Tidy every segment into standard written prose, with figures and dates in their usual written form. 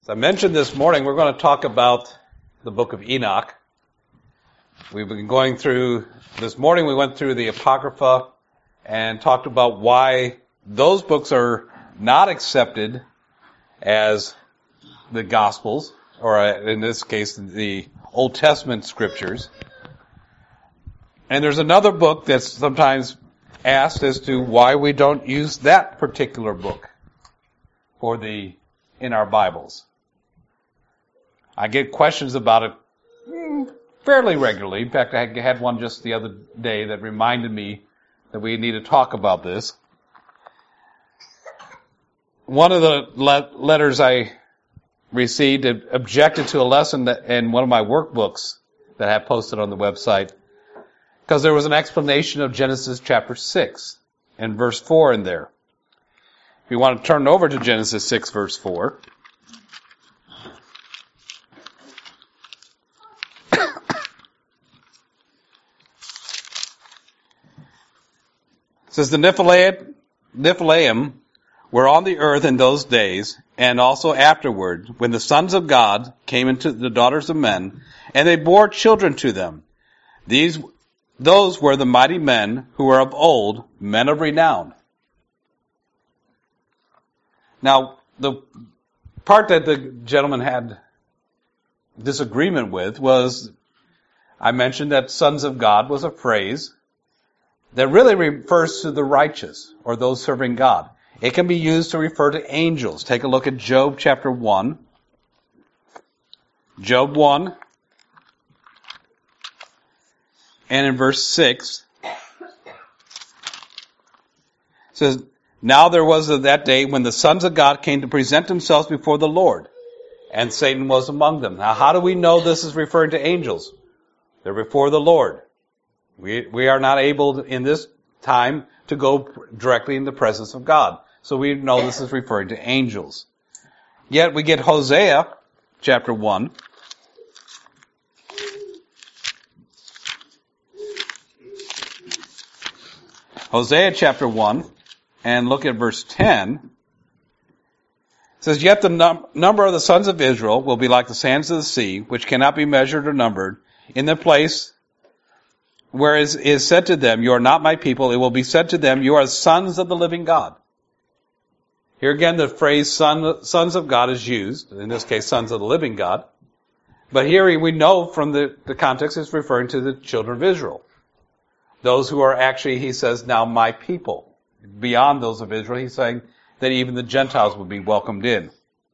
As I mentioned this morning, we're going to talk about the book of Enoch. We've been going through, this morning we went through the Apocrypha and talked about why those books are not accepted as the Gospels, or in this case, the Old Testament scriptures. And there's another book that's sometimes asked as to why we don't use that particular book in our Bibles. I get questions about it fairly regularly. In fact, I had one just the other day that reminded me that we need to talk about this. One of the letters I received objected to a lesson in one of my workbooks that I have posted on the website because there was an explanation of Genesis chapter 6 and verse 4 in there. If you want to turn over to Genesis 6 verse 4. It says, the Nephilim were on the earth in those days, and also afterward, when the sons of God came into the daughters of men, and they bore children to them. Those were the mighty men who were of old, men of renown. Now, the part that the gentleman had disagreement with was, I mentioned that sons of God was a phrase that really refers to the righteous, or those serving God. It can be used to refer to angels. Take a look at Job chapter 1. Job 1. And in verse 6, it says, now there was that day when the sons of God came to present themselves before the Lord, and Satan was among them. Now how do we know this is referring to angels? They're before the Lord. We are not able in this time to go directly in the presence of God. So we know this is referring to angels. Yet we get Hosea chapter 1. Hosea chapter 1, and look at verse 10. It says, yet the number of the sons of Israel will be like the sands of the sea, which cannot be measured or numbered. In the place where it is said to them, you are not my people, it will be said to them, you are sons of the living God. Here again, the phrase sons of God is used, in this case, sons of the living God. But here we know from the context it's referring to the children of Israel. Those who are actually, he says, now my people. Beyond those of Israel, he's saying that even the Gentiles would be welcomed in.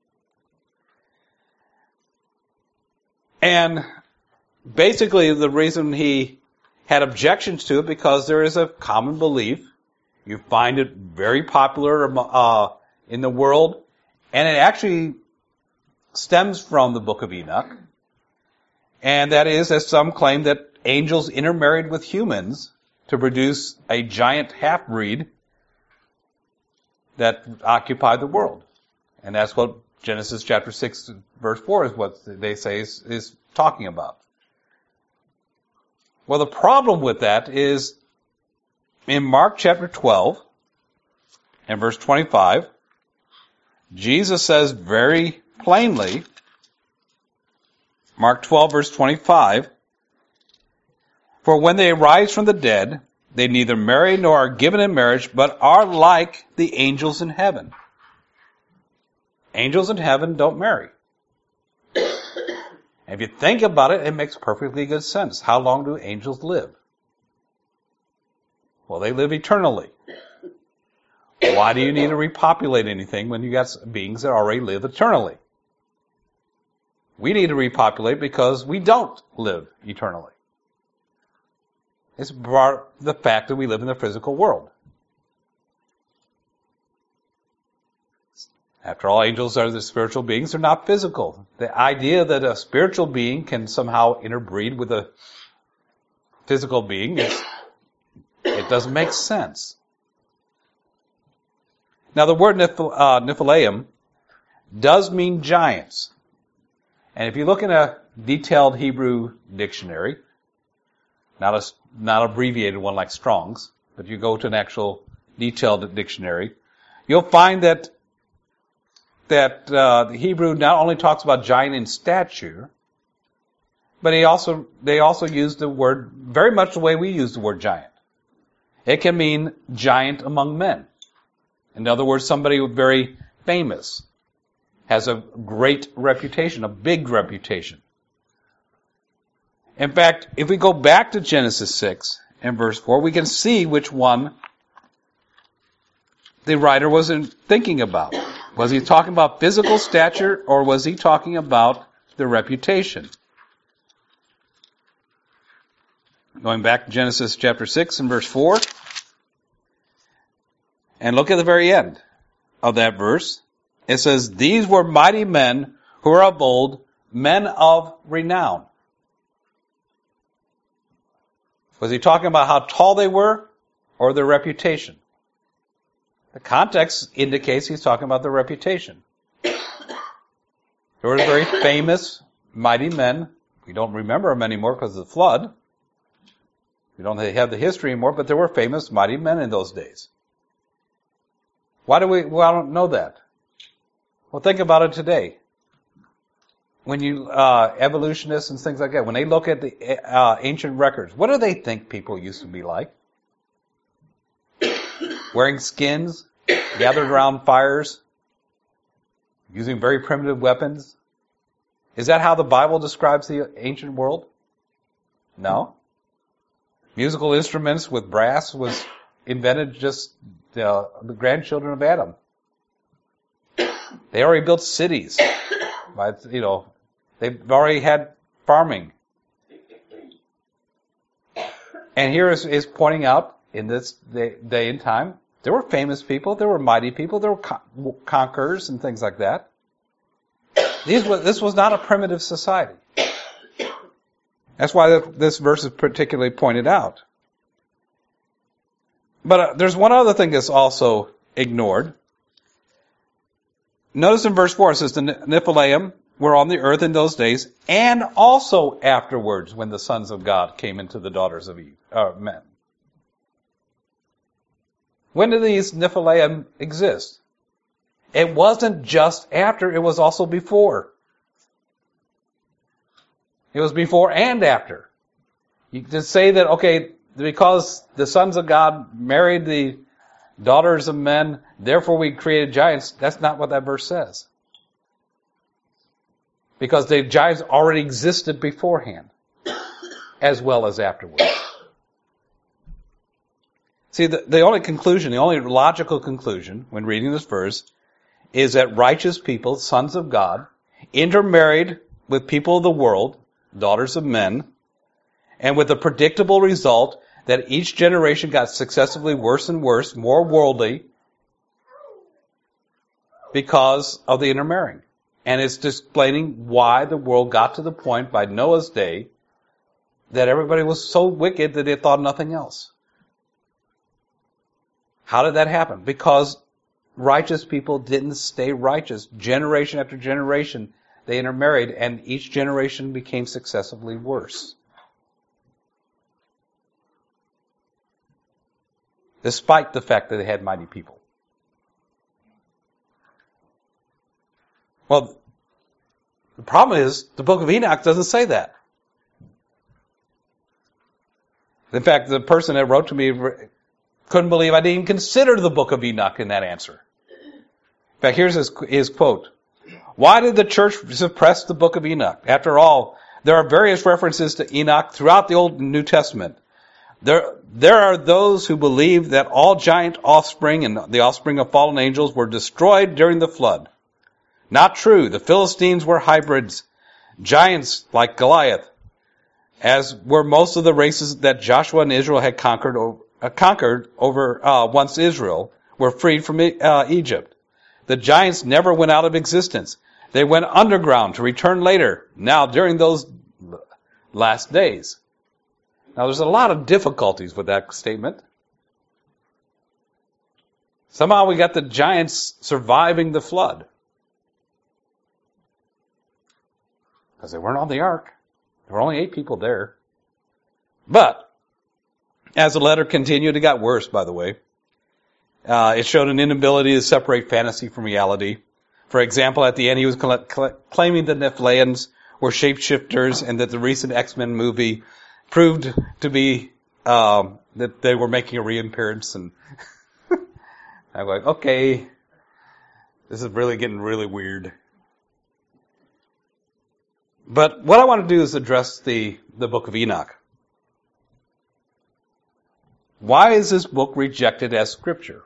And basically the reason he had objections to it because there is a common belief. You find it very popular in the world, and it actually stems from the book of Enoch. And that is, as some claim, that angels intermarried with humans to produce a giant half-breed that occupied the world. And that's what Genesis chapter 6 verse 4 is what they say is talking about. Well, the problem with that is in Mark chapter 12 and verse 25, Jesus says very plainly, Mark 12 verse 25, for when they arise from the dead, they neither marry nor are given in marriage, but are like the angels in heaven. Angels in heaven don't marry. If you think about it, it makes perfectly good sense. How long do angels live? Well, they live eternally. Why do you need to repopulate anything when you got beings that already live eternally? We need to repopulate because we don't live eternally. It's the fact that we live in the physical world. After all, angels are the spiritual beings. They're not physical. The idea that a spiritual being can somehow interbreed with a physical being, it doesn't make sense. Now, the word Nephilim does mean giants. And if you look in a detailed Hebrew dictionary, not abbreviated one like Strong's, but you go to an actual detailed dictionary, you'll find that that the Hebrew not only talks about giant in stature, but they also use the word very much the way we use the word giant. It can mean giant among men. In other words, somebody who's very famous, has a great reputation, a big reputation. In fact, if we go back to Genesis 6 and verse 4, we can see which one the writer was thinking about. Was he talking about physical stature, or was he talking about the reputation? Going back to Genesis chapter 6 and verse 4, and look at the very end of that verse. It says, "These were mighty men who were of old, men of renown." Was he talking about how tall they were, or their reputation? The context indicates he's talking about their reputation. There were very famous, mighty men. We don't remember them anymore because of the flood. We don't have the history anymore, but there were famous, mighty men in those days. Why don't know that? Well, think about it today. When you, evolutionists and things like that, when they look at the ancient records, what do they think people used to be like? Wearing skins, gathered around fires, using very primitive weapons. Is that how the Bible describes the ancient world? No. Musical instruments with brass was invented just the grandchildren of Adam. They already built cities. They've already had farming. And here is pointing out, in this day and time, there were famous people, there were mighty people, there were conquerors and things like that. This was not a primitive society. That's why this verse is particularly pointed out. But there's one other thing that's also ignored. Notice in verse 4 it says, "The Nephilim were on the earth in those days, and also afterwards when the sons of God came into the daughters of men." When did these Nephilim exist? It wasn't just after, it was also before. It was before and after. You can say that, okay, because the sons of God married the daughters of men, therefore we created giants. That's not what that verse says. Because the giants already existed beforehand, as well as afterwards. See, the only logical conclusion when reading this verse is that righteous people, sons of God, intermarried with people of the world, daughters of men, and with the predictable result that each generation got successively worse and worse, more worldly, because of the intermarrying. And it's explaining why the world got to the point by Noah's day that everybody was so wicked that they thought nothing else. How did that happen? Because righteous people didn't stay righteous. Generation after generation, they intermarried, and each generation became successively worse. Despite the fact that they had mighty people. Well, the problem is, the book of Enoch doesn't say that. In fact, the person that wrote to me couldn't believe I didn't even consider the book of Enoch in that answer. In fact, here's his quote. "Why did the church suppress the book of Enoch? After all, there are various references to Enoch throughout the Old and New Testament. There are those who believe that all giant offspring and the offspring of fallen angels were destroyed during the flood. Not true. The Philistines were hybrids, giants like Goliath, as were most of the races that Joshua and Israel had conquered over once Israel were freed from Egypt. The giants never went out of existence. They went underground to return later, now during those last days." Now there's a lot of difficulties with that statement. Somehow we got the giants surviving the flood. Because they weren't on the ark. There were only 8 people there. But, as the letter continued, it got worse, by the way. It showed an inability to separate fantasy from reality. For example, at the end, he was claiming that Nephilims were shapeshifters and that the recent X-Men movie proved to be that they were making a reappearance. And I'm like, okay, this is really getting really weird. But what I want to do is address the book of Enoch. Why is this book rejected as scripture?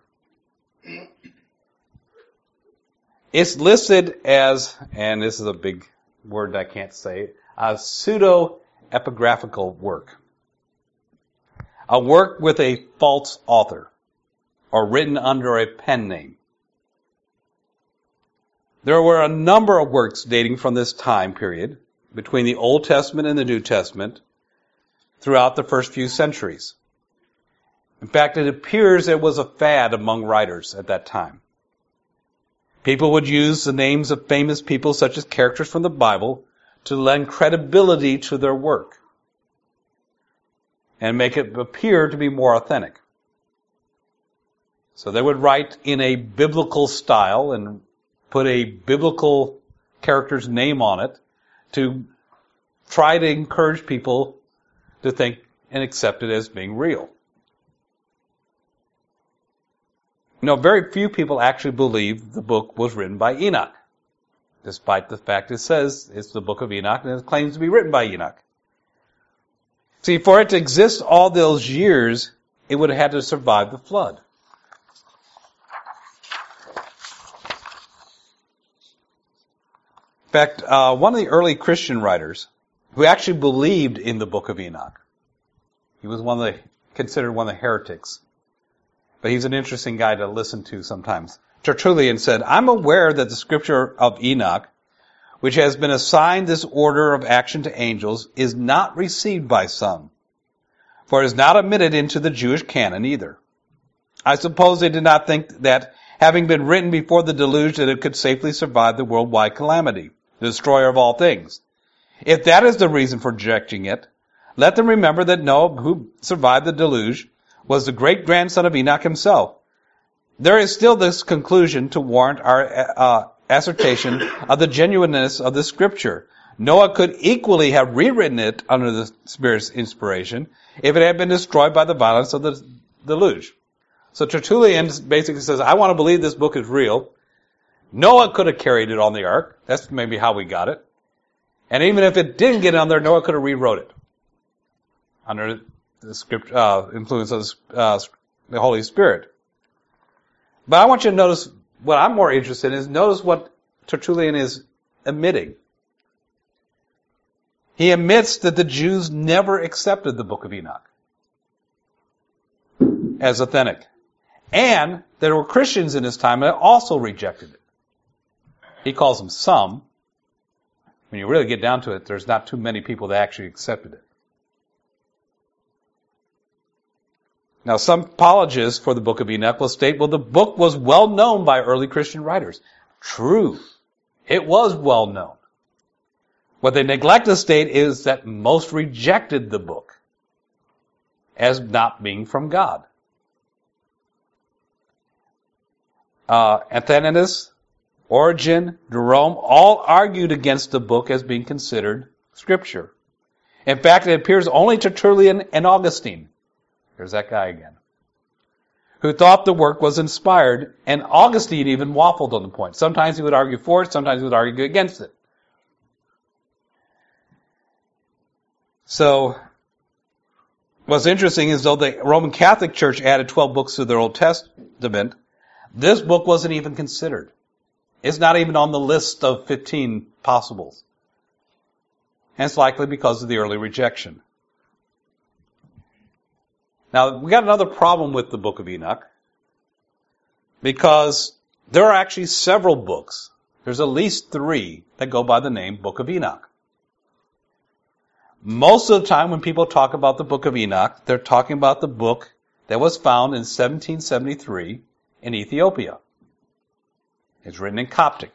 It's listed as, and this is a big word that I can't say, a pseudo-epigraphical work. A work with a false author, or written under a pen name. There were a number of works dating from this time period, between the Old Testament and the New Testament, throughout the first few centuries. In fact, it appears it was a fad among writers at that time. People would use the names of famous people, such as characters from the Bible, to lend credibility to their work and make it appear to be more authentic. So they would write in a biblical style and put a biblical character's name on it to try to encourage people to think and accept it as being real. Very few people actually believe the book was written by Enoch, despite the fact it says it's the book of Enoch and it claims to be written by Enoch. See, for it to exist all those years, it would have had to survive the flood. In fact, one of the early Christian writers who actually believed in the book of Enoch, he was considered one of the heretics. But he's an interesting guy to listen to sometimes. Tertullian said, I'm aware that the scripture of Enoch, which has been assigned this order of action to angels, is not received by some, for it is not admitted into the Jewish canon either. I suppose they did not think that, having been written before the deluge, that it could safely survive the worldwide calamity, the destroyer of all things. If that is the reason for rejecting it, let them remember that Noah, who survived the deluge, was the great-grandson of Enoch himself. There is still this conclusion to warrant our assertion of the genuineness of the scripture. Noah could equally have rewritten it under the Spirit's inspiration if it had been destroyed by the violence of the deluge. So Tertullian basically says, I want to believe this book is real. Noah could have carried it on the ark. That's maybe how we got it. And even if it didn't get on there, Noah could have rewrote it under the influence of the Holy Spirit. But I want you to notice, what I'm more interested in is notice what Tertullian is admitting. He admits that the Jews never accepted the book of Enoch as authentic. And there were Christians in his time that also rejected it. He calls them some. When you really get down to it, there's not too many people that actually accepted it. Now, some apologists for the book of Enoch will state, well, the book was well known by early Christian writers. True. It was well known. What they neglect to state is that most rejected the book as not being from God. Athanasius, Origen, Jerome, all argued against the book as being considered scripture. In fact, it appears only Tertullian and Augustine, there's that guy again, who thought the work was inspired, and Augustine even waffled on the point. Sometimes he would argue for it, sometimes he would argue against it. So, what's interesting is though the Roman Catholic Church added 12 books to their Old Testament, this book wasn't even considered. It's not even on the list of 15 possibles. And it's likely because of the early rejection. Now, we got another problem with the book of Enoch, because there are actually several books. There's at least 3 that go by the name Book of Enoch. Most of the time when people talk about the book of Enoch, they're talking about the book that was found in 1773 in Ethiopia. It's written in Coptic.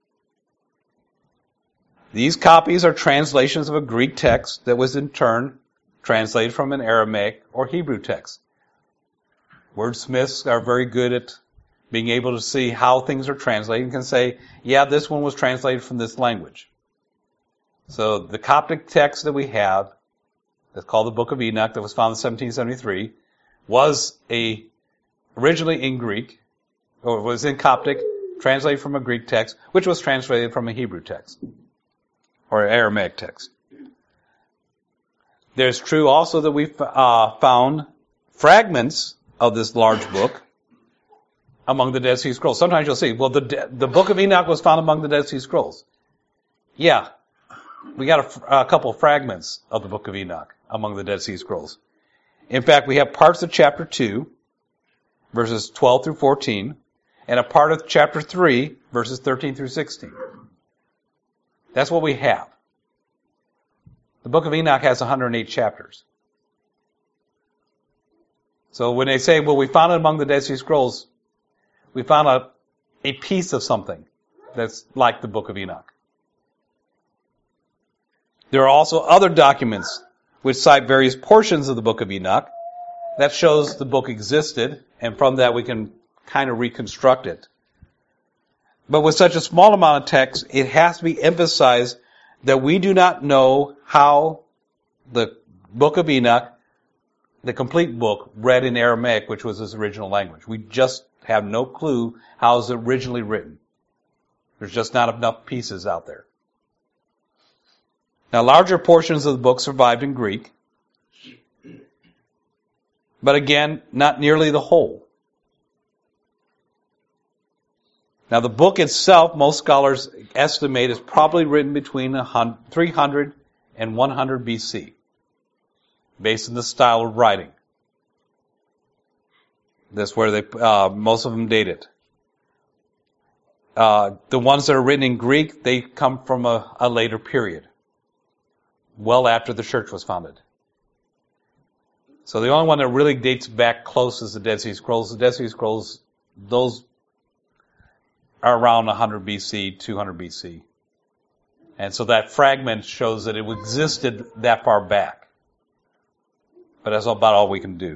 These copies are translations of a Greek text that was in turn translated from an Aramaic or Hebrew text. Wordsmiths are very good at being able to see how things are translated, and can say, yeah, this one was translated from this language. So the Coptic text that we have, that's called the Book of Enoch, that was found in 1773, was originally in Greek, or was in Coptic, translated from a Greek text, which was translated from a Hebrew text, or Aramaic text. There's true also that we found fragments of this large book among the Dead Sea Scrolls. Sometimes you'll see, well, the Book of Enoch was found among the Dead Sea Scrolls. Yeah, we got a couple fragments of the Book of Enoch among the Dead Sea Scrolls. In fact, we have parts of chapter 2, verses 12 through 14, and a part of chapter 3, verses 13 through 16. That's what we have. The Book of Enoch has 108 chapters. So when they say, well, we found it among the Dead Sea Scrolls, we found a piece of something that's like the Book of Enoch. There are also other documents which cite various portions of the Book of Enoch. That shows the book existed, and from that we can kind of reconstruct it. But with such a small amount of text, it has to be emphasized that we do not know how the Book of Enoch, the complete book, read in Aramaic, which was its original language. We just have no clue how it was originally written. There's just not enough pieces out there. Now, larger portions of the book survived in Greek, but again, not nearly the whole. Now, the book itself, most scholars estimate, is probably written between 300 and 100 BC, based on the style of writing. That's where most of them date it. The ones that are written in Greek, they come from a later period, well after the church was founded. So the only one that really dates back close is the Dead Sea Scrolls. The Dead Sea Scrolls, those are around 100 BC, 200 BC. And so that fragment shows that it existed that far back. But that's about all we can do.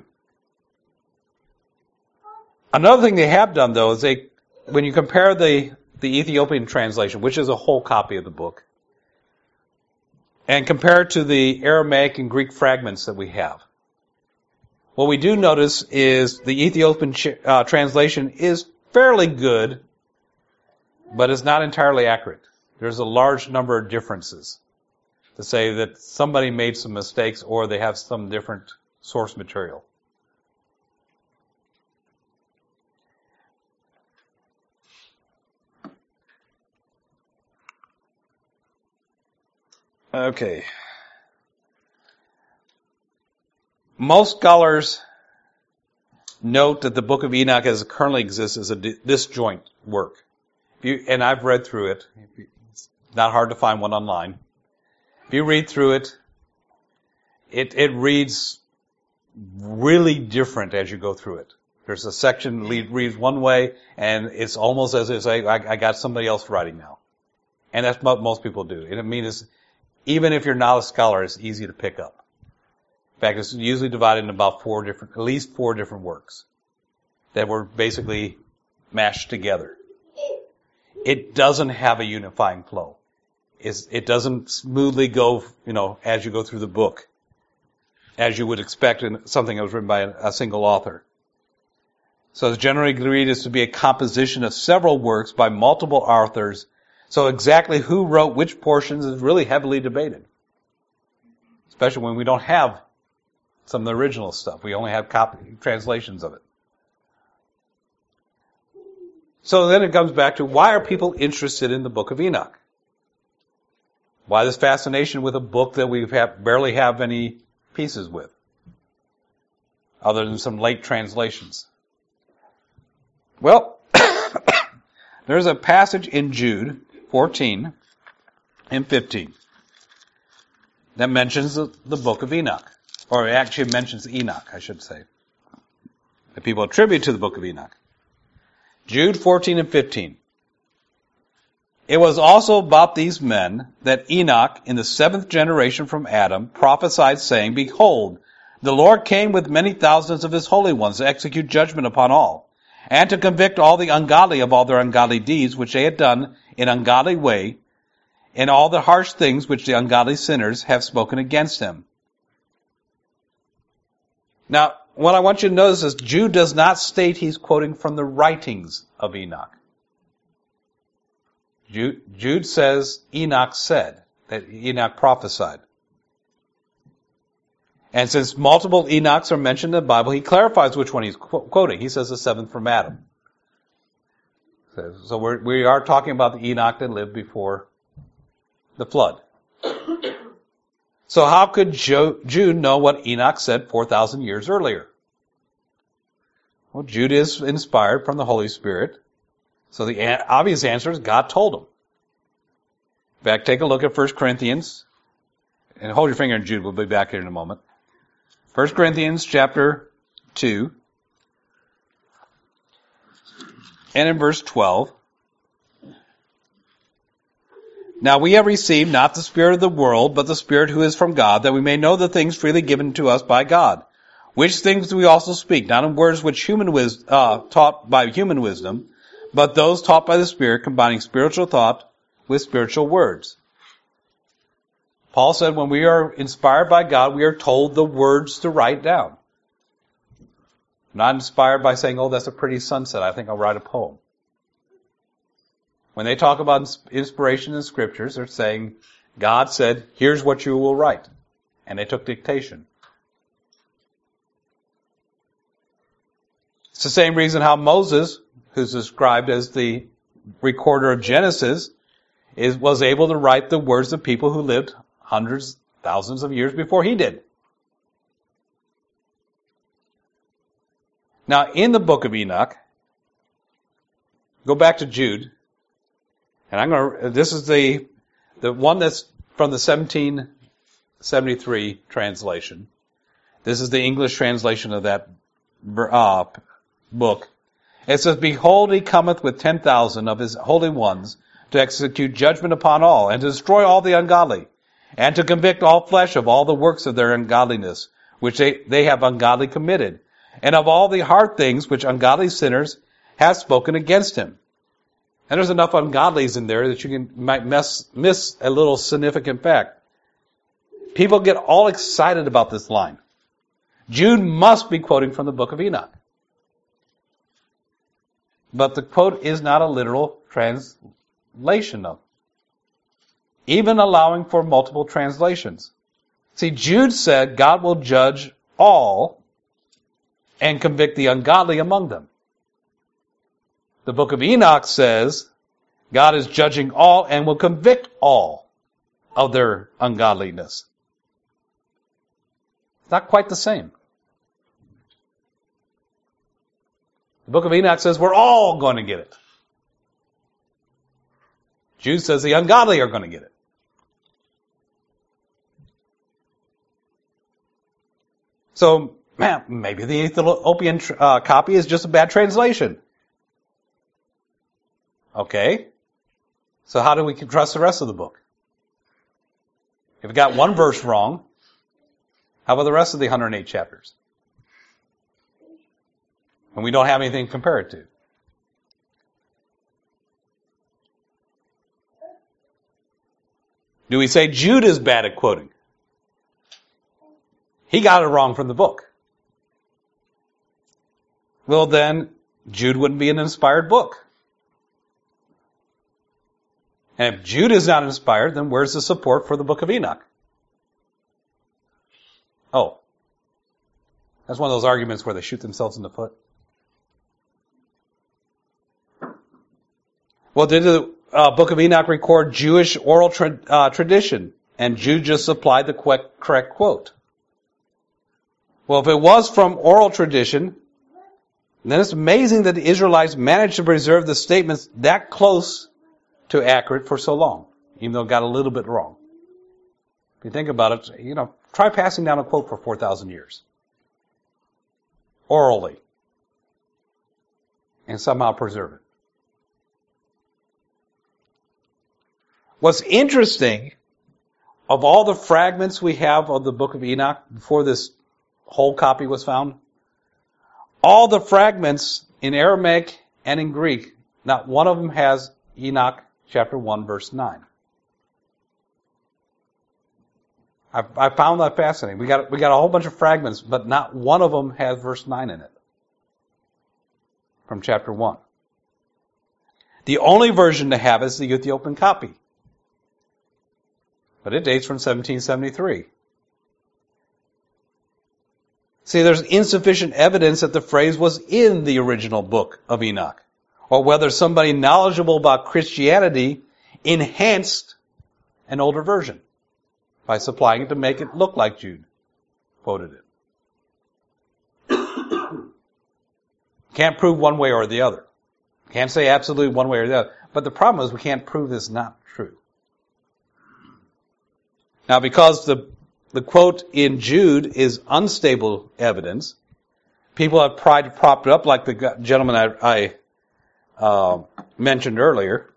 Another thing they have done, though, is when you compare the Ethiopian translation, which is a whole copy of the book, and compare it to the Aramaic and Greek fragments that we have, what we do notice is the Ethiopian translation is fairly good, but it's not entirely accurate. There's a large number of differences to say that somebody made some mistakes or they have some different source material. Okay. Most scholars note that the Book of Enoch as it currently exists is a disjoint work. And I've read through it. It's not hard to find one online. If you read through it, it reads really different as you go through it. There's a section that reads one way, and it's almost as if I got somebody else writing now. And that's what most people do. And I mean, even if you're not a scholar, it's easy to pick up. In fact, it's usually divided into about at least four different works that were basically mashed together. It doesn't have a unifying flow. It doesn't smoothly go, as you go through the book, as you would expect in something that was written by a single author. So it's generally agreed as to be a composition of several works by multiple authors. So exactly who wrote which portions is really heavily debated, especially when we don't have some of the original stuff. We only have translations of it. So then it comes back to, why are people interested in the Book of Enoch? Why this fascination with a book that we barely have any pieces with, other than some late translations? Well, there's a passage in Jude 14 and 15 that mentions the Book of Enoch. Or it actually mentions Enoch, I should say, that people attribute to the Book of Enoch. Jude 14 and 15. It was also about these men that Enoch, in the 7th generation from Adam, prophesied, saying, Behold, the Lord came with many thousands of his holy ones to execute judgment upon all, and to convict all the ungodly of all their ungodly deeds, which they had done in ungodly way, and all the harsh things which the ungodly sinners have spoken against him. Now, what I want you to notice is Jude does not state he's quoting from the writings of Enoch. Jude says Enoch said, that Enoch prophesied. And since multiple Enochs are mentioned in the Bible, he clarifies which one he's quoting. He says the seventh from Adam. So we are talking about the Enoch that lived before the flood. So how could Jude know what Enoch said 4,000 years earlier? Well, Jude is inspired from the Holy Spirit. So the obvious answer is God told him. In fact, take a look at 1 Corinthians. And hold your finger on Jude. We'll be back here in a moment. 1 Corinthians chapter 2. And in verse 12. Now we have received not the spirit of the world, but the Spirit who is from God, that we may know the things freely given to us by God. Which things do we also speak, not in words which taught by human wisdom, but those taught by the Spirit, combining spiritual thought with spiritual words. Paul said when we are inspired by God, we are told the words to write down. Not inspired by saying, oh, that's a pretty sunset, I think I'll write a poem. When they talk about inspiration in scriptures, they're saying, God said, here's what you will write. And they took dictation. It's the same reason how Moses, who's described as the recorder of Genesis, was able to write the words of people who lived hundreds, thousands of years before he did. Now, in the book of Enoch, go back to Jude, and this is the one that's from the 1773 translation. This is the English translation of that book. It says, behold, he cometh with 10,000 of his holy ones to execute judgment upon all, and to destroy all the ungodly, and to convict all flesh of all the works of their ungodliness, which they have ungodly committed, and of all the hard things which ungodly sinners have spoken against him. And there's enough ungodlies in there that you might miss a little significant fact. People get all excited about this line. Jude must be quoting from the book of Enoch. But the quote is not a literal translation of it, even allowing for multiple translations. See, Jude said God will judge all and convict the ungodly among them. The book of Enoch says God is judging all and will convict all of their ungodliness. It's not quite the same. The book of Enoch says we're all going to get it. Jude says the ungodly are going to get it. So, man, maybe the Ethiopian copy is just a bad translation. Okay. So how do we trust the rest of the book? If it got one verse wrong, how about the rest of the 108 chapters? And we don't have anything to compare it to. Do we say Jude is bad at quoting? He got it wrong from the book. Well, then, Jude wouldn't be an inspired book. And if Jude is not inspired, then where's the support for the book of Enoch? Oh. That's one of those arguments where they shoot themselves in the foot. Well, did the book of Enoch record Jewish oral tradition? And Jude just supplied the correct quote. Well, if it was from oral tradition, then it's amazing that the Israelites managed to preserve the statements that close to accurate for so long, even though it got a little bit wrong. If you think about it, try passing down a quote for 4,000 years. Orally. And somehow preserve it. What's interesting, of all the fragments we have of the book of Enoch before this whole copy was found, all the fragments in Aramaic and in Greek, not one of them has Enoch chapter 1 verse 9. I found that fascinating. We got a whole bunch of fragments, but not one of them has verse 9 in it. From chapter 1. The only version to have is the Ethiopian copy. But it dates from 1773. See, there's insufficient evidence that the phrase was in the original book of Enoch, or whether somebody knowledgeable about Christianity enhanced an older version by supplying it to make it look like Jude quoted it. Can't prove one way or the other. Can't say absolutely one way or the other. But the problem is we can't prove this not true. Now, because the quote in Jude is unstable evidence, people have tried to prop it up like the gentleman I mentioned earlier.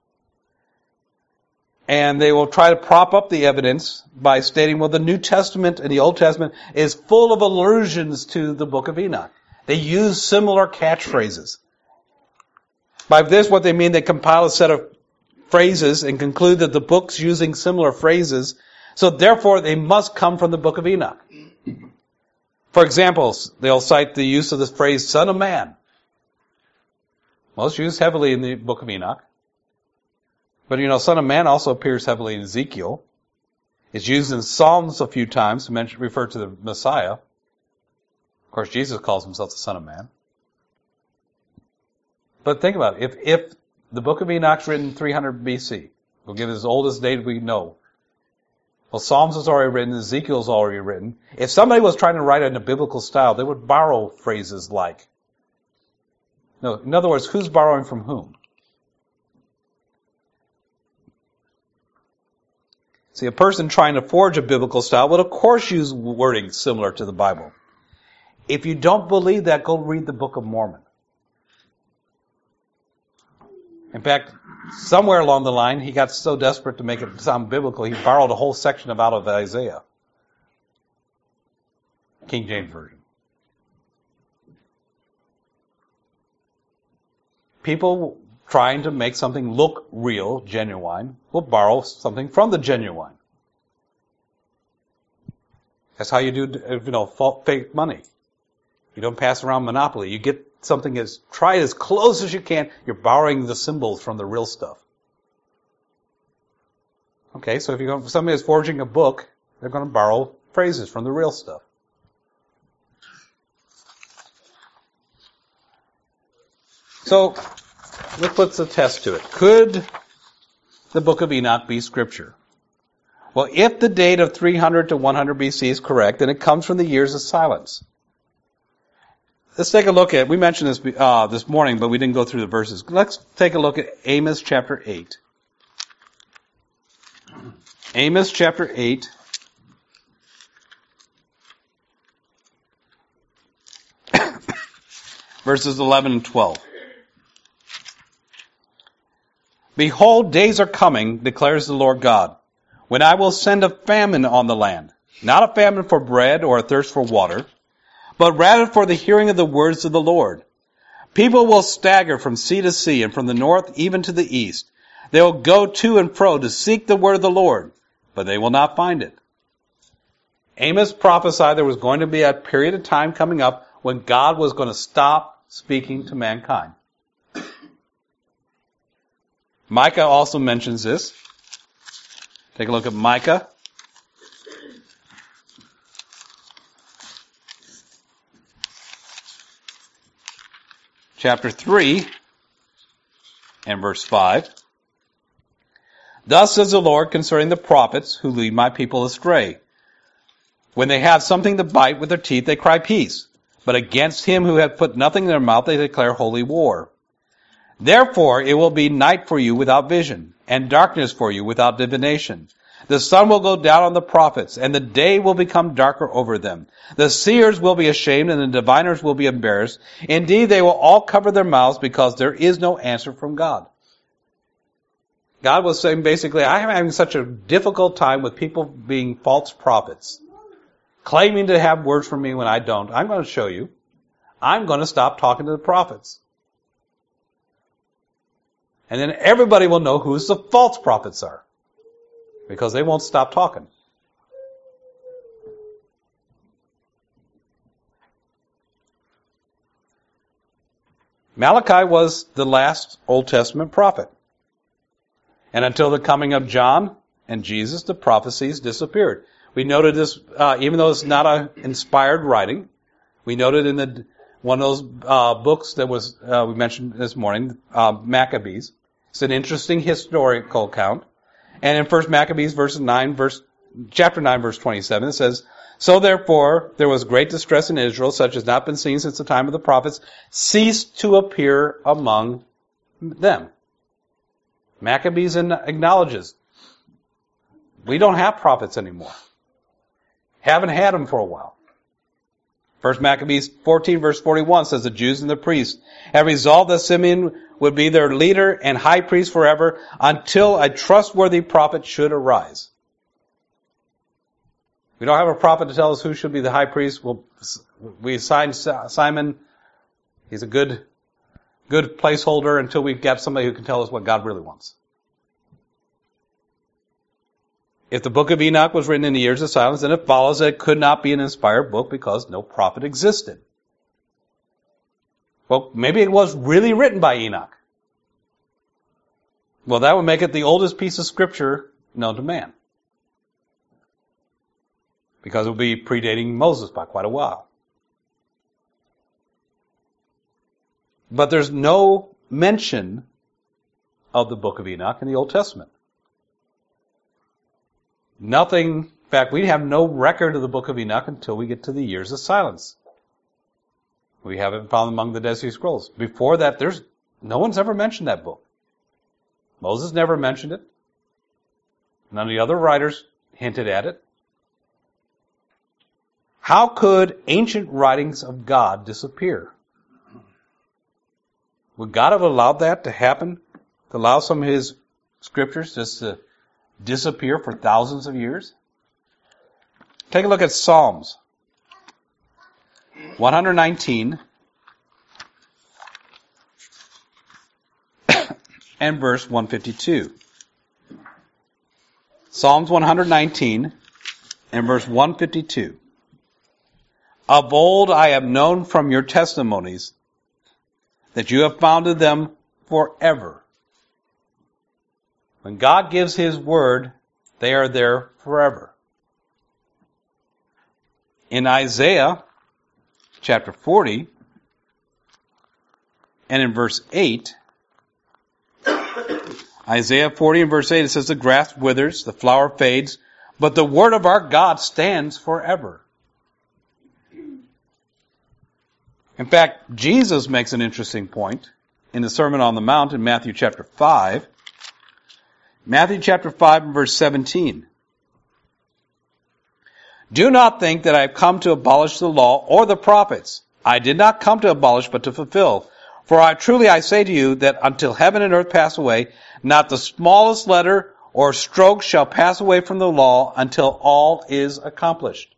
And they will try to prop up the evidence by stating, well, the New Testament and the Old Testament is full of allusions to the book of Enoch. They use similar catchphrases. By this, what they mean, they compile a set of phrases and conclude that the book's using similar phrases, so therefore they must come from the book of Enoch. For example, they'll cite the use of the phrase, Son of Man. Well, it's used heavily in the book of Enoch. But Son of Man also appears heavily in Ezekiel. It's used in Psalms a few times to refer to the Messiah. Of course, Jesus calls himself the Son of Man. But think about it. If the book of Enoch's written 300 BC, we'll give it as oldest date we know. Well, Psalms is already written, Ezekiel's already written. If somebody was trying to write it in a biblical style, they would borrow phrases like. No, in other words, who's borrowing from whom? See, a person trying to forge a biblical style would of course use wording similar to the Bible. If you don't believe that, go read the Book of Mormon. In fact, somewhere along the line, he got so desperate to make it sound biblical, he borrowed a whole section out of Isaiah. King James Version. People trying to make something look real, genuine, will borrow something from the genuine. That's how you do, fake money. You don't pass around Monopoly. You get something try as close as you can. You're borrowing the symbols from the real stuff. Okay, so if somebody is forging a book, they're going to borrow phrases from the real stuff. So, let's put the test to it. Could the book of Enoch be scripture? Well, if the date of 300 to 100 BC is correct, then it comes from the years of silence. Let's take a look at, we mentioned this this morning, but we didn't go through the verses. Let's take a look at Amos chapter 8. Amos chapter 8. Verses 11 and 12. Behold, days are coming, declares the Lord God, when I will send a famine on the land, not a famine for bread or a thirst for water, but rather for the hearing of the words of the Lord. People will stagger from sea to sea and from the north even to the east. They will go to and fro to seek the word of the Lord, but they will not find it. Amos prophesied there was going to be a period of time coming up when God was going to stop speaking to mankind. Micah also mentions this. Take a look at Micah. Chapter 3 and verse 5. Thus says the Lord concerning the prophets who lead my people astray. When they have something to bite with their teeth, they cry peace. But against him who hath put nothing in their mouth, they declare holy war. Therefore it will be night for you without vision, and darkness for you without divination. The sun will go down on the prophets, and the day will become darker over them. The seers will be ashamed, and the diviners will be embarrassed. Indeed, they will all cover their mouths, because there is no answer from God. God was saying basically, I am having such a difficult time with people being false prophets, claiming to have words from me when I don't. I'm going to show you. I'm going to stop talking to the prophets. And then everybody will know who the false prophets are. Because they won't stop talking. Malachi was the last Old Testament prophet. And until the coming of John and Jesus, the prophecies disappeared. We noted this, even though it's not an inspired writing, we noted in one of those books that was we mentioned this morning, Maccabees. It's an interesting historical account. And in 1 Maccabees chapter 9, verse 27, it says, "So therefore there was great distress in Israel, such as not been seen since the time of the prophets, ceased to appear among them." Maccabees acknowledges, we don't have prophets anymore. Haven't had them for a while. 1 Maccabees 14 verse 41 says, "The Jews and the priests have resolved that Simeon would be their leader and high priest forever until a trustworthy prophet should arise." We don't have a prophet to tell us who should be the high priest. We assigned Simon. He's a good placeholder until we've got somebody who can tell us what God really wants. If the book of Enoch was written in the years of silence, then it follows that it could not be an inspired book because no prophet existed. Well, maybe it was really written by Enoch. Well, that would make it the oldest piece of scripture known to man. Because it would be predating Moses by quite a while. But there's no mention of the book of Enoch in the Old Testament. Nothing, in fact, we have no record of the book of Enoch until we get to the years of silence. We have it found among the Dead Sea Scrolls. Before that, no one's ever mentioned that book. Moses never mentioned it. None of the other writers hinted at it. How could ancient writings of God disappear? Would God have allowed that to happen? To allow some of His scriptures just to disappear for thousands of years? Take a look at Psalms 119 and verse 152. Psalms 119 and verse 152. "Of old I have known from your testimonies that you have founded them forever." When God gives His word, they are there forever. In Isaiah chapter 40 and in verse 8, Isaiah 40 and verse 8, it says, "The grass withers, the flower fades, but the word of our God stands forever." In fact, Jesus makes an interesting point in the Sermon on the Mount in Matthew chapter 5. Matthew chapter 5 and verse 17. "Do not think that I have come to abolish the law or the prophets. I did not come to abolish, but to fulfill. For I say to you that until heaven and earth pass away, not the smallest letter or stroke shall pass away from the law until all is accomplished."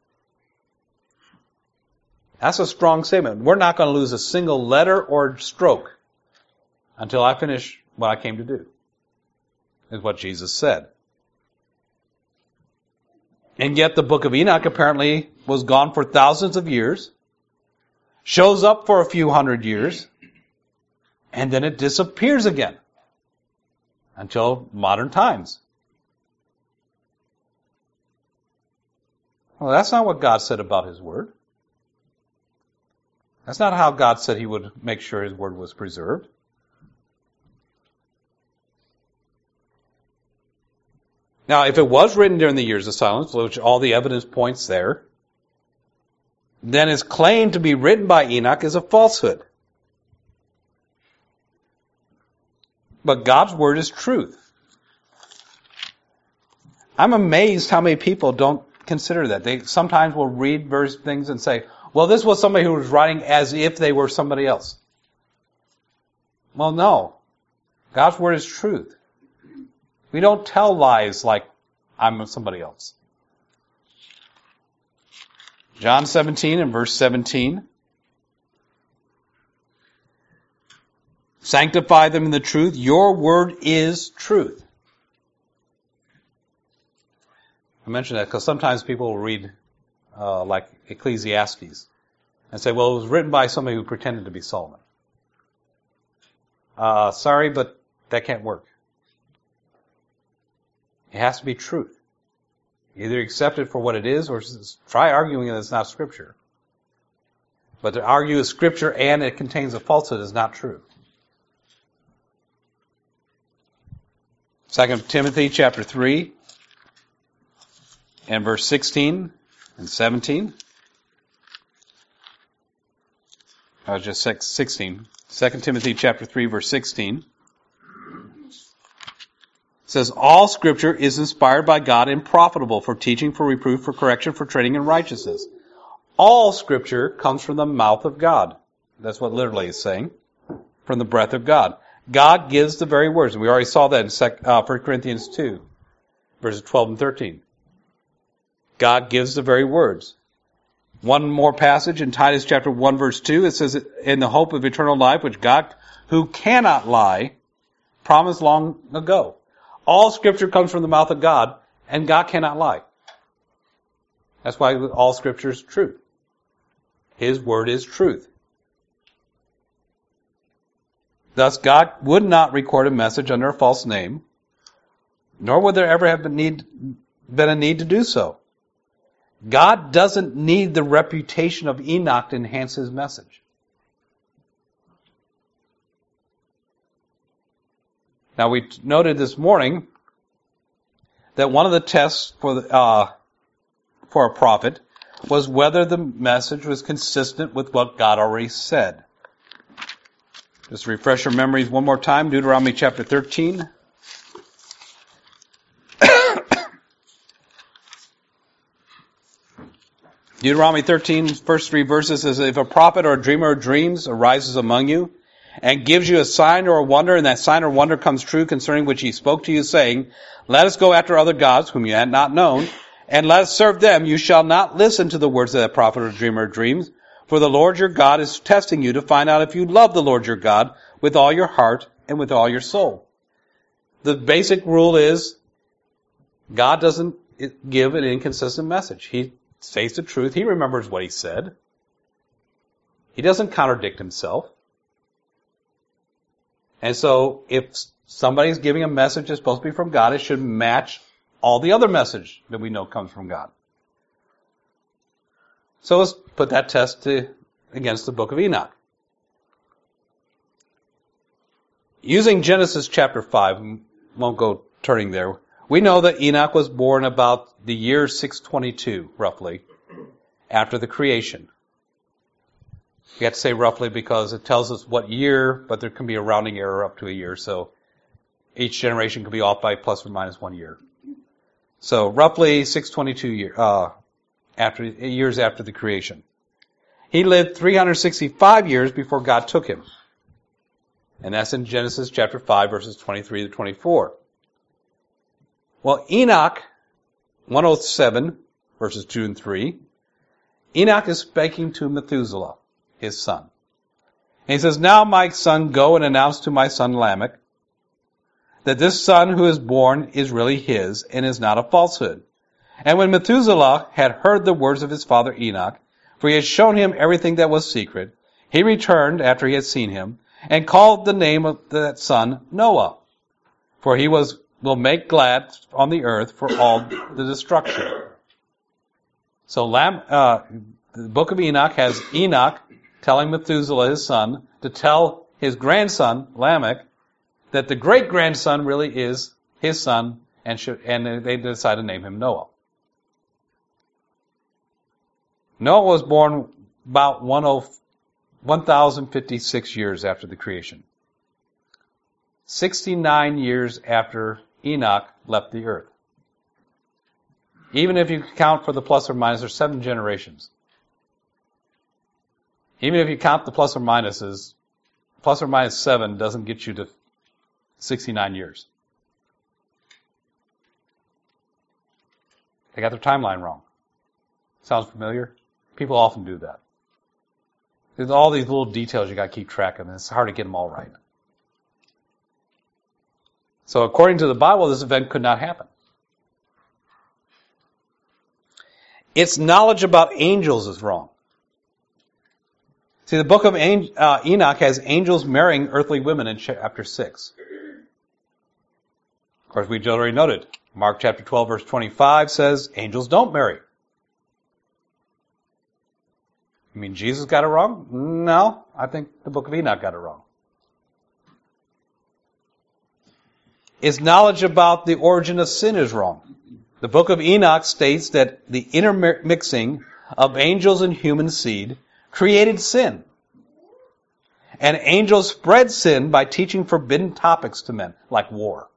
That's a strong statement. We're not going to lose a single letter or stroke until I finish what I came to do, is what Jesus said. And yet the book of Enoch apparently was gone for thousands of years, shows up for a few hundred years, and then it disappears again until modern times. Well, that's not what God said about His word. That's not how God said He would make sure His word was preserved. Now, if it was written during the years of silence, which all the evidence points there, then its claim to be written by Enoch is a falsehood. But God's word is truth. I'm amazed how many people don't consider that. They sometimes will read various things and say, well, this was somebody who was writing as if they were somebody else. Well, no. God's word is truth. We don't tell lies like I'm somebody else. John 17 and verse 17. Sanctify them in the truth. Your word is truth. I mention that because sometimes people will read like Ecclesiastes and say, well, it was written by somebody who pretended to be Solomon. Sorry, but that can't work. It has to be truth. Either accept it for what it is or try arguing that it's not Scripture. But to argue it's Scripture and it contains a falsehood is not true. 2 Timothy chapter 3 and verse 16 and 17. Just 16. 2 Timothy chapter 3 verse 16. It says, all Scripture is inspired by God and profitable for teaching, for reproof, for correction, for training in righteousness. All Scripture comes from the mouth of God. That's what literally is saying. From the breath of God. God gives the very words. We already saw that in 1 Corinthians 2, verses 12 and 13. God gives the very words. One more passage in Titus chapter 1, verse 2. It says, in the hope of eternal life, which God, who cannot lie, promised long ago. All Scripture comes from the mouth of God, and God cannot lie. That's why all Scripture is truth. His word is truth. Thus, God would not record a message under a false name, nor would there ever have been a need to do so. God doesn't need the reputation of Enoch to enhance his message. Now, we noted this morning that one of the tests for a prophet was whether the message was consistent with what God already said. Just to refresh your memories one more time, Deuteronomy chapter 13. Deuteronomy 13, first 3 verses says, if a prophet or a dreamer of dreams arises among you and gives you a sign or a wonder, and that sign or wonder comes true concerning which he spoke to you, saying, let us go after other gods whom you had not known, and let us serve them, you shall not listen to the words of that prophet or dreamer of dreams, for the Lord your God is testing you to find out if you love the Lord your God with all your heart and with all your soul. The basic rule is God doesn't give an inconsistent message. He says the truth. He remembers what he said. He doesn't contradict himself. And so if somebody's giving a message that's supposed to be from God, it should match all the other message that we know comes from God. So let's put that test against the book of Enoch. Using Genesis chapter 5, we won't go turning there. We know that Enoch was born about the year 622, roughly, after the creation. We have to say roughly because it tells us what year, but there can be a rounding error up to a year, so each generation could be off by plus or minus 1 year. So roughly 622 years after the creation. He lived 365 years before God took him. And that's in Genesis chapter 5, verses 23 to 24. Well, Enoch, 107, verses 2 and 3, Enoch is speaking to Methuselah, his son. And he says, now my son, go and announce to my son Lamech that this son who is born is really his and is not a falsehood. And when Methuselah had heard the words of his father Enoch, for he had shown him everything that was secret, he returned after he had seen him, and called the name of that son Noah, for he will make glad on the earth for all the destruction. So the book of Enoch has Enoch telling Methuselah, his son, to tell his grandson, Lamech, that the great-grandson really is his son, and they decide to name him Noah. Noah was born about 1,056 years after the creation. 69 years after Enoch left the earth. Even if you count for the plus or minus, there's 7 generations. Even if you count the plus or minuses, plus or minus 7 doesn't get you to 69 years. They got their timeline wrong. Sounds familiar? People often do that. There's all these little details you got to keep track of, and it's hard to get them all right. So according to the Bible, this event could not happen. Its knowledge about angels is wrong. See, the book of Enoch has angels marrying earthly women in chapter 6. Of course, we already noted, Mark chapter 12, verse 25 says angels don't marry. You mean Jesus got it wrong? No, I think the book of Enoch got it wrong. Its knowledge about the origin of sin is wrong. The book of Enoch states that the intermixing of angels and human seed created sin. And angels spread sin by teaching forbidden topics to men, like war.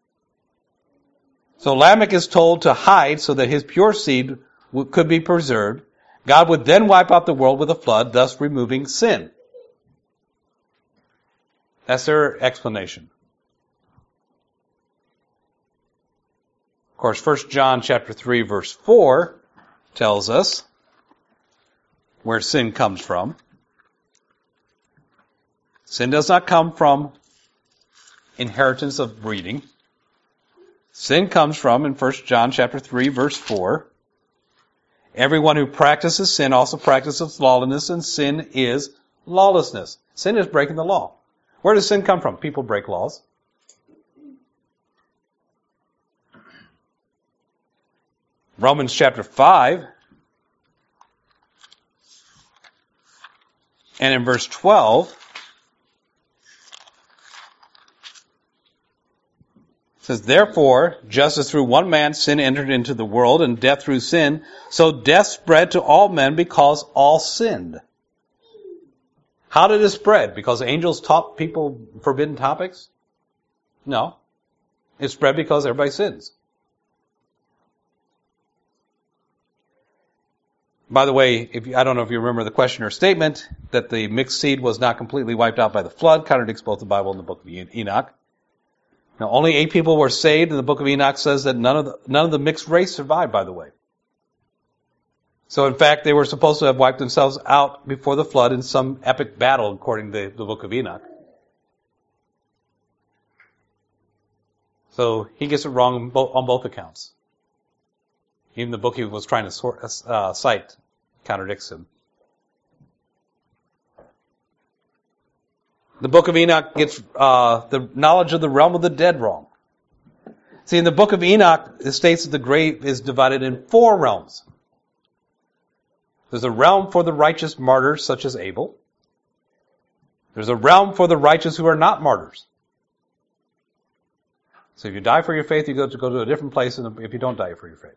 So Lamech is told to hide so that his pure seed could be preserved. God would then wipe out the world with a flood, thus removing sin. That's their explanation. Of course, 1 John chapter 3, verse 4 tells us where sin comes from. Sin does not come from inheritance of breeding. Sin comes from, in 1 John chapter 3, verse 4, everyone who practices sin also practices lawlessness, and sin is lawlessness. Sin is breaking the law. Where does sin come from? People break laws. Romans chapter 5, and in verse 12, it says, therefore, just as through one man sin entered into the world, and death through sin, so death spread to all men because all sinned. How did it spread? Because angels taught people forbidden topics? No. It spread because everybody sins. By the way, I don't know if you remember the question or statement, that the mixed seed was not completely wiped out by the flood, contradicts both the Bible and the book of Enoch. Now, only 8 people were saved, and the book of Enoch says that none of the mixed race survived, by the way. So, in fact, they were supposed to have wiped themselves out before the flood in some epic battle, according to the book of Enoch. So, he gets it wrong on both accounts. Even the book he was trying to cite contradicts him. The book of Enoch gets the knowledge of the realm of the dead wrong. See, in the book of Enoch, it states that the grave is divided in 4 realms. There's a realm for the righteous martyrs, such as Abel. There's a realm for the righteous who are not martyrs. So if you die for your faith, you go to a different place than if you don't die for your faith.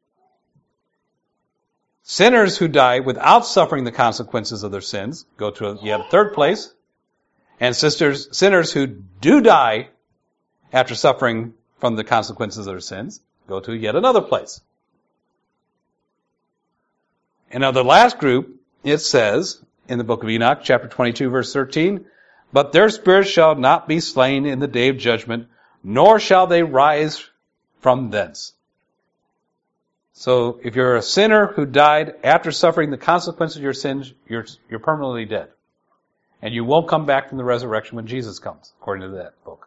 Sinners who die without suffering the consequences of their sins go to yet a third place. And sinners who do die after suffering from the consequences of their sins go to yet another place. And of the last group, it says in the book of Enoch, chapter 22, verse 13, but their spirits shall not be slain in the day of judgment, nor shall they rise from thence. So if you're a sinner who died after suffering the consequences of your sins, you're permanently dead. And you won't come back from the resurrection when Jesus comes, according to that book.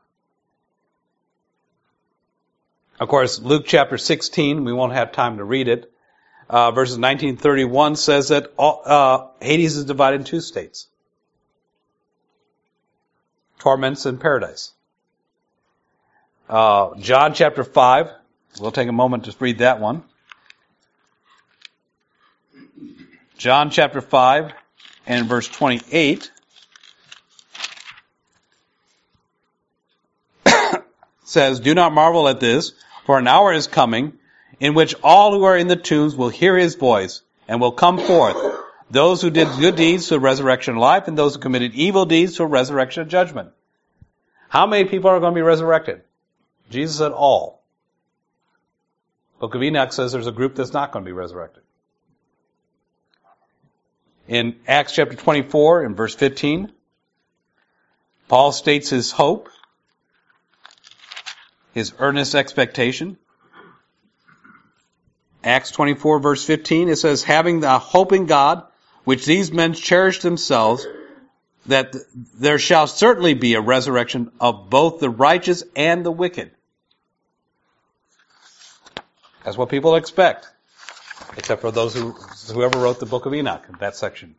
Of course, Luke chapter 16, we won't have time to read it. Verses 19-31 says that Hades is divided in 2 states. Torments and paradise. John chapter 5, we'll take a moment to read that one. John chapter 5 and verse 28 says, do not marvel at this, for an hour is coming in which all who are in the tombs will hear his voice and will come forth, those who did good deeds to a resurrection of life, and those who committed evil deeds to a resurrection of judgment. How many people are going to be resurrected? Jesus said all. Book of Enoch says there's a group that's not going to be resurrected. In Acts chapter 24 and verse 15, Paul states his hope, his earnest expectation. Acts 24 verse 15, it says, having the hope in God, which these men cherished themselves, that there shall certainly be a resurrection of both the righteous and the wicked. That's what people expect, except for whoever wrote the book of Enoch, that section.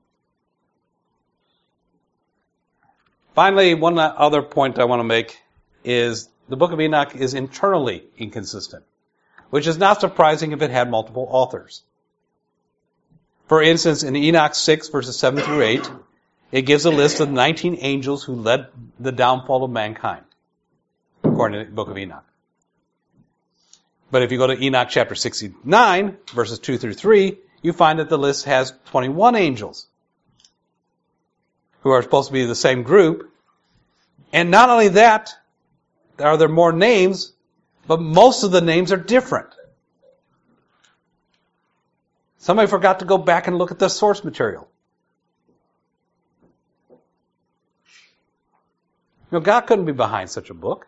Finally, one other point I want to make is the book of Enoch is internally inconsistent, which is not surprising if it had multiple authors. For instance, in Enoch 6, verses 7 through 8, it gives a list of 19 angels who led the downfall of mankind, according to the book of Enoch. But if you go to Enoch chapter 69, verses 2 through 3, you find that the list has 21 angels who are supposed to be the same group. And not only that, are there more names, but most of the names are different. Somebody forgot to go back and look at the source material. God couldn't be behind such a book.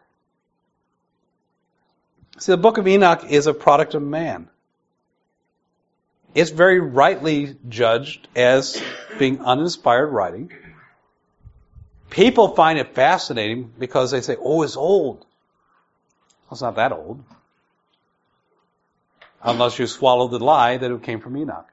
See, the book of Enoch is a product of man. It's very rightly judged as being uninspired writing. People find it fascinating because they say, oh, it's old. Well, it's not that old. Unless you swallow the lie that it came from Enoch.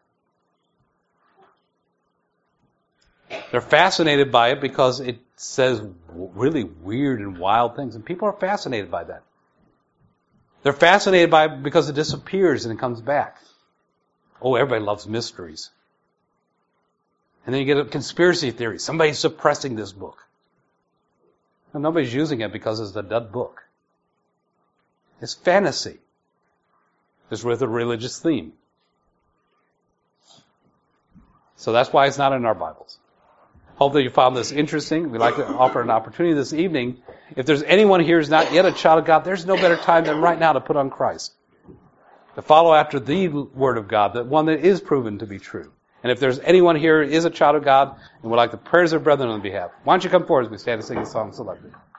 They're fascinated by it because it says really weird and wild things, and people are fascinated by that. They're fascinated by it because it disappears and it comes back. Oh, everybody loves mysteries. And then you get a conspiracy theory. Somebody's suppressing this book. And nobody's using it because it's a dead book. It's fantasy. It's with a religious theme. So that's why it's not in our Bibles. Hopefully you found this interesting. We'd like to offer an opportunity this evening. If there's anyone here who's not yet a child of God, there's no better time than right now to put on Christ. To follow after the Word of God, the one that is proven to be true. And if there's anyone here who is a child of God and would like to pray as their brethren on behalf, why don't you come forward as we stand and sing a song selected.